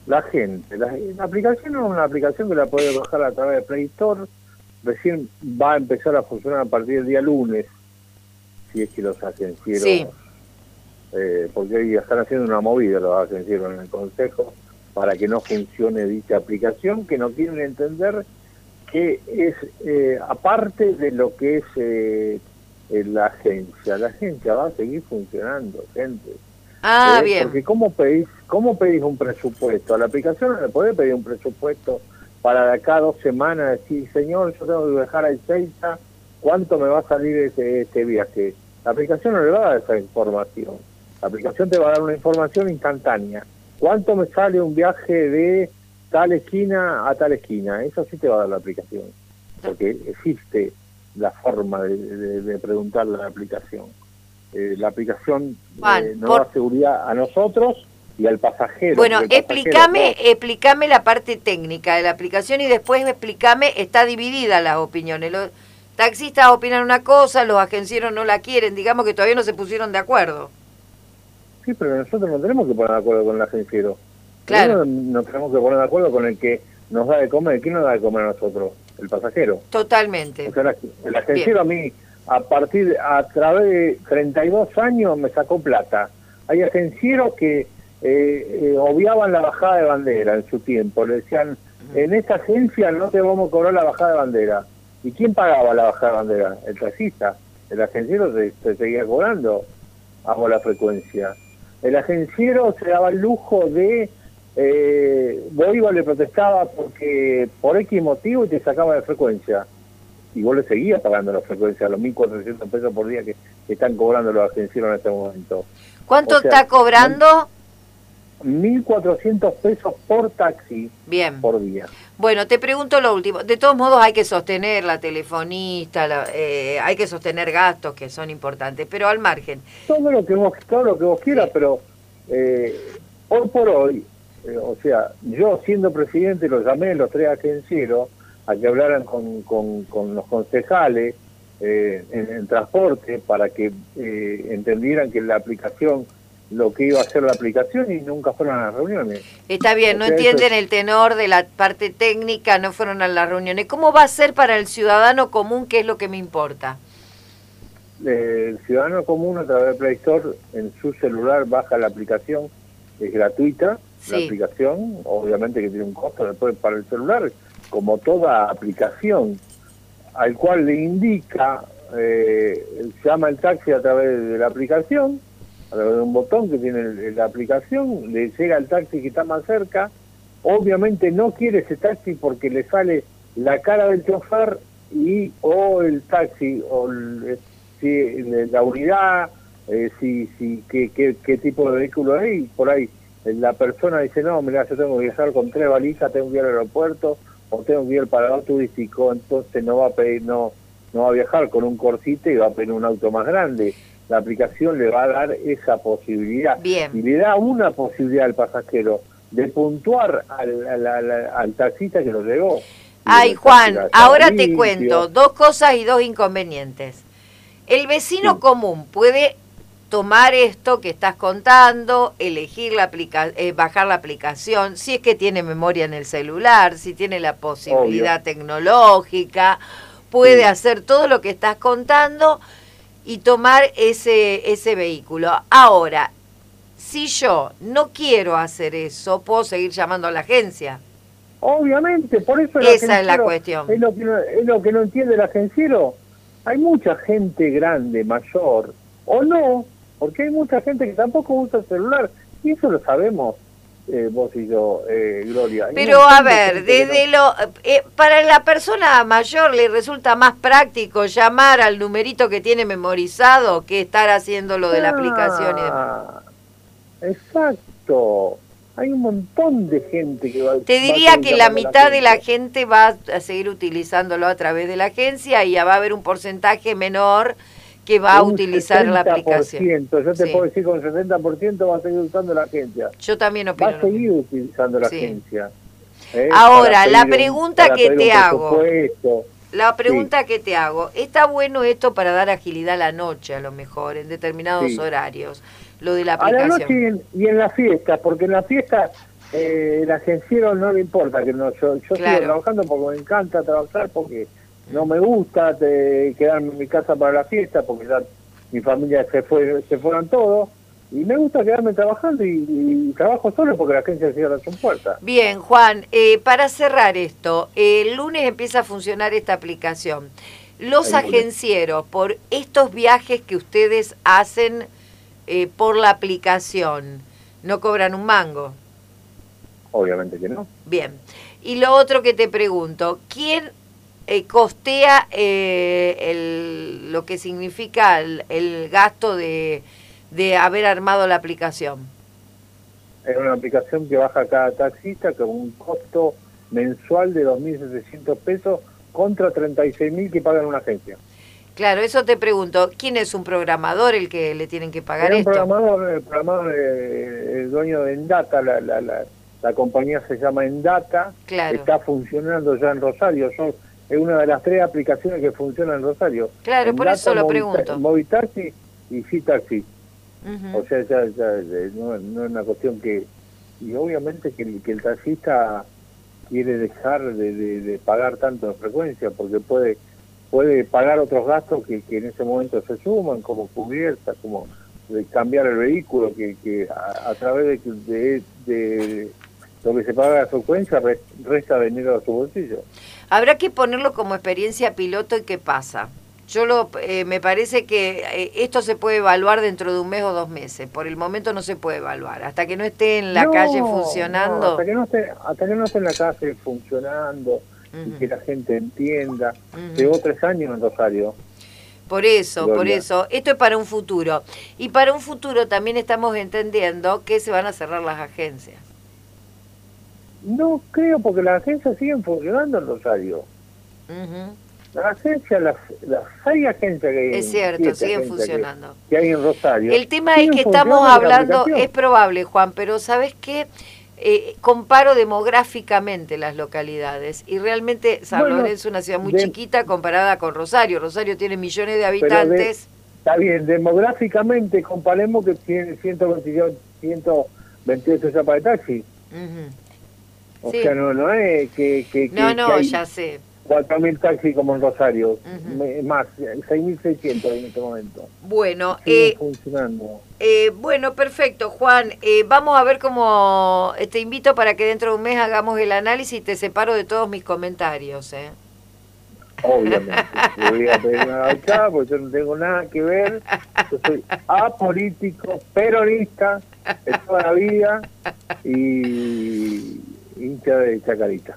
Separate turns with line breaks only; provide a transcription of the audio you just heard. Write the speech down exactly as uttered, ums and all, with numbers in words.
la gente. La, la aplicación es una aplicación que la puede bajar a través de Play Store. Recién va a empezar a funcionar a partir del día lunes, si es que los agencieros,
Sí.
eh, porque hoy están haciendo una movida los agencieros en el Consejo para que no funcione dicha aplicación, que no quieren entender que es eh, aparte de lo que es eh, eh, la agencia. La agencia va a seguir funcionando, gente.
Ah,
eh,
bien.
Porque ¿cómo pedís, cómo pedís un presupuesto? A la aplicación no le podés pedir un presupuesto para de acá a dos semanas, decir, señor, yo tengo que viajar a Ezeiza, ¿cuánto me va a salir este, este viaje? La aplicación no le va a dar esa información. La aplicación te va a dar una información instantánea. ¿Cuánto me sale un viaje de tal esquina a tal esquina? Eso sí te va a dar la aplicación, porque existe la forma de, de, de preguntarle a la aplicación. Eh, la aplicación
Juan,
eh, nos
por...
da seguridad a nosotros y al pasajero.
Bueno,
el pasajero,
explícame,
¿no?
explícame la parte técnica de la aplicación y después explícame, está dividida las opiniones. Los taxistas opinan una cosa, los agencieros no la quieren, digamos que todavía no se pusieron de acuerdo.
Sí, pero nosotros no tenemos que poner de acuerdo con el agenciero.
Claro.
Primero nos tenemos que poner de acuerdo con el que nos da de comer. ¿Quién nos da de comer a nosotros? El pasajero.
Totalmente.
O sea, el agenciero Bien. a mí, a partir, a través de treinta y dos años me sacó plata. Hay agencieros que eh, eh, obviaban la bajada de bandera en su tiempo. Le decían, en esta agencia no te vamos a cobrar la bajada de bandera. ¿Y quién pagaba la bajada de bandera? El taxista. El agenciero se, se seguía cobrando bajo la frecuencia. El agenciero se daba el lujo de, eh, vos ibas, le protestaba porque por X motivo y te sacaba de frecuencia. Y vos le seguías pagando la frecuencia, los mil cuatrocientos pesos por día que, que están cobrando los agencieros en este momento.
¿Cuánto
o sea,
está cobrando?
mil cuatrocientos pesos por taxi.
Bien.
Por día.
Bueno, te pregunto lo último. De todos modos hay que sostener la telefonista, la, eh, hay que sostener gastos que son importantes, pero al margen.
Todo lo que vos, todo lo que vos quieras, sí. pero eh, hoy por hoy, eh, o sea, yo siendo presidente los llamé los tres agencieros a que hablaran con, con, con los concejales eh, en, en transporte para que eh, entendieran que la aplicación, lo que iba a hacer la aplicación, y nunca fueron a las reuniones.
Está bien,
o
no
sea,
entienden
es...
el tenor de la parte técnica, no fueron a las reuniones. ¿Cómo va a ser para el ciudadano común, que es lo que me importa?
Eh, el ciudadano común a través de Play Store en su celular baja la aplicación, es gratuita, sí. La aplicación, obviamente que tiene un costo después para el celular, como toda aplicación, al cual le indica, eh, llama el taxi a través de la aplicación, a través de un botón que tiene el, la aplicación, le llega el taxi que está más cerca, obviamente no quiere ese taxi porque le sale la cara del chofer y o el taxi, o el, si, la unidad, eh, si, si qué, qué, qué tipo de vehículo es, y por ahí la persona dice, no, mira, yo tengo que viajar con tres valijas, tengo que ir al aeropuerto, o tengo que ir al parador turístico, entonces no va a pedir, no, no va a viajar con un Corsite y va a pedir un auto más grande. La aplicación le va a dar esa posibilidad.
Bien.
Y le da una posibilidad al pasajero de puntuar al, al, al, al taxista que lo llevó.
Ay, Juan, ahora te cuento dos cosas y dos inconvenientes. El vecino sí. común puede tomar esto que estás contando, elegir la aplica eh, bajar la aplicación, si es que tiene memoria en el celular, si tiene la posibilidad Obvio. tecnológica, puede sí. hacer todo lo que estás contando y tomar ese, ese vehículo. Ahora, si yo no quiero hacer eso, ¿puedo seguir llamando a la agencia?
Obviamente, por eso...
Esa es la cuestión.
Es lo, que no, es lo que no entiende el agenciero. Hay mucha gente grande, mayor, o no, porque hay mucha gente que tampoco usa el celular, y eso lo sabemos eh, vos y yo, eh, Gloria.
Pero a ver, desde no... lo eh, para la persona mayor le resulta más práctico llamar al numerito que tiene memorizado que estar haciendo lo de ah, la aplicación y demás.
Exacto. Hay un montón de gente que va...
Te diría va que la mitad la de la gente va a seguir utilizándolo a través de la agencia y ya va a haber un porcentaje menor que va a utilizar la aplicación.
Yo te
sí.
puedo decir que con setenta por ciento va a seguir usando la agencia.
Yo también opino.
Va a seguir utilizando la sí. agencia.
¿eh? Ahora, la pregunta un, que te hago... La pregunta sí. que te hago, ¿está bueno esto para dar agilidad a la noche, a lo mejor, en determinados sí. horarios? Lo de la aplicación.
A la noche y en, y en la fiesta, porque en la fiesta Eh, el agenciero no le importa, que no yo, yo
Claro.
sigo trabajando porque me encanta trabajar, porque no me gusta de quedarme en mi casa para la fiesta, porque ya mi familia se fue, se fueron todos, y me gusta quedarme trabajando y, y trabajo solo porque la agencia cierra sus puertas.
Bien, Juan, eh, para cerrar esto, el lunes empieza a funcionar esta aplicación. Los
El lunes.
agencieros, por estos viajes que ustedes hacen eh, por la aplicación, ¿no cobran un mango?
Obviamente que no.
Bien. Y lo otro que te pregunto, ¿quién eh, costea eh, el, lo que significa el, el gasto de, de haber armado la aplicación?
Es una aplicación que baja cada taxista con un costo mensual de dos mil setecientos pesos contra treinta y seis mil que pagan una agencia.
Claro, eso te pregunto, ¿quién es un programador el que le tienen que pagar
Era un
esto?
programador, el programador, eh, el dueño de Endata, la, la, la, la compañía se llama Endata,
Claro.
está funcionando ya en Rosario, son, es una de las tres aplicaciones que funcionan en Rosario.
Claro, por
Endata,
eso lo
Movita-
pregunto.
Movitaxi y Citaxi.
Ujú.
O sea, ya, ya, eh, no, no es una cuestión que... Y obviamente que el, que el taxista quiere dejar de, de, de pagar tanto en frecuencia, porque puede puede pagar otros gastos que, que en ese momento se suman, como cubierta, como de cambiar el vehículo, que, que a, a través de, de, de lo que se paga la frecuencia re- resta dinero a su bolsillo.
Habrá que ponerlo como experiencia piloto y qué pasa. Yo lo, eh, me parece que eh, esto se puede evaluar dentro de un mes o dos meses. Por el momento no se puede evaluar. Hasta que no esté en la
No,
calle
no,
funcionando.
hasta que no esté, hasta que no esté en la calle funcionando,
Ujú.
y que la gente entienda.
Ujú.
Llevo tres años en Rosario.
Por eso,
Gloria.
por eso. Esto es para un futuro. Y para un futuro también estamos entendiendo que se van a cerrar las agencias.
No creo, porque las agencias siguen funcionando en Rosario.
Ujú.
Las agencias, las, las seis agencias que hay
Es
en-
cierto,
siete
siguen
agencias que-
funcionando.
Que, hay en Rosario.
El tema es
siguen
que estamos
funcionando la
hablando,
aplicación.
es probable, Juan, pero ¿sabes qué? Eh, comparo demográficamente las localidades y realmente San
Bueno,
Lorenzo es una ciudad muy
de-
chiquita comparada con Rosario. Rosario tiene millones de
Pero de-
habitantes.
está bien, demográficamente comparemos que tiene ciento veintiocho, ciento veintiocho chapas de taxi.
Ujú.
O
Sí.
sea, no, no es que, que,
No,
que-
no,
que hay
ya sé.
cuatro mil taxis como en Rosario.
Ujú.
Me- más, seis mil seiscientos en este momento.
Bueno,
Siguen
eh,
funcionando.
eh, bueno, perfecto, Juan. Eh, vamos a ver cómo eh, te invito para que dentro de un mes hagamos el análisis y te separo de todos mis comentarios, ¿eh?
Obviamente. Le voy a pedir una gauchada porque yo no tengo nada que ver. Yo soy apolítico, peronista de toda la vida y hincha de Chacarita.